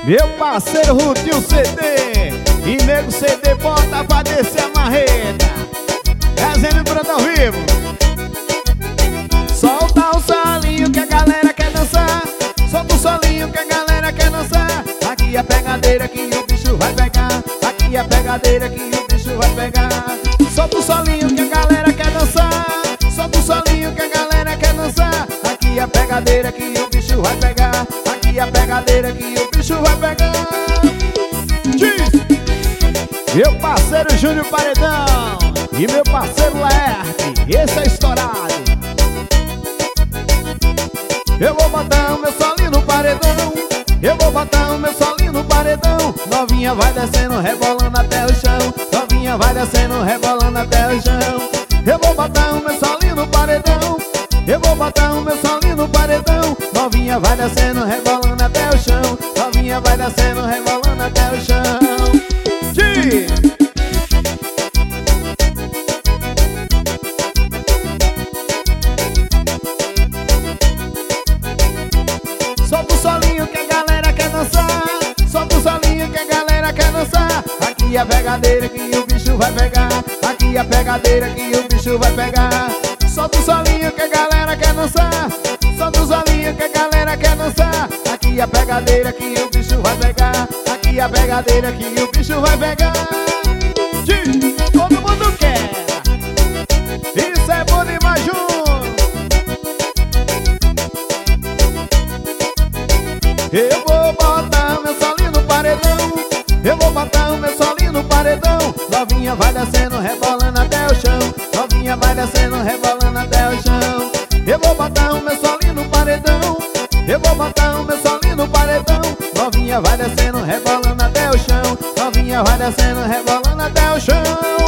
Meu parceiro Rutinho CD e Nego CD bota pra descer a marreta. Resenha pronto ao vivo. Solta o solinho que a galera quer dançar. Solta o solinho que a galera quer dançar. Aqui a pegadeira que o bicho vai pegar. Aqui a pegadeira que o bicho vai pegar. Solta o solinho que a galera quer dançar. Solta o solinho que a galera quer dançar. Aqui a pegadeira que o bicho vai pegar. Aqui a pegadeira que o bicho vai pegar. Diz! Meu parceiro Júnior Paredão e meu parceiro Laerte, esse é estourado. Eu vou botar o meu solinho no paredão. Eu vou botar o meu solinho no paredão. Novinha vai descendo, rebolando até o chão. Novinha vai descendo, rebolando até o chão. Eu vou botar o meu solinho no paredão. Eu vou botar o meu solinho no paredão. Novinha vai descendo, rebolando até o chão. Novinha vai descendo, rebolando até o chão. Diz! Solta o solinho que a galera quer dançar. Solta o solinho que a galera quer dançar. Aqui a pegadeira que o bicho vai pegar. Aqui a pegadeira que o bicho vai pegar. Solta o solinho que a galera quer dançar. Solta o solinho que a galera quer dançar. Aqui a pegadeira que o bicho vai pegar. Aqui a pegadeira que o bicho vai pegar. Diz, todo mundo quer. Isso é bom demais, Júnior. Eu vou botar o meu solinho no paredão. Eu vou botar o meu solinho no paredão. Novinha vai descendo, rebolando até o chão. Novinha vai descendo, rebolando até o chão. Eu vou botar o meu solinho no paredão. Eu vou botar o meu solinho no paredão. Novinha vai descendo, rebolando até o chão. Novinha vai descendo, rebolando até o chão.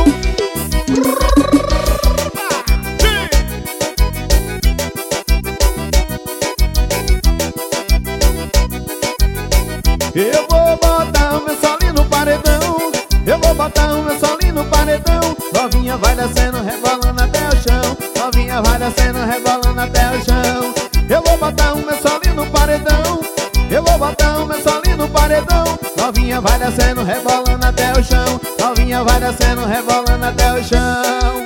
Eu vou botar o meu solinho no paredão. Eu vou botar o meu solinho no paredão. Novinha vai descendo, rebolando até o chão. Novinha vai descendo, rebolando até o chão. Eu vou botar o meu solinho no paredão. Eu vou botar o meu solinho no paredão. Novinha vai descendo, rebolando até o chão. Novinha vai descendo, rebolando até o chão.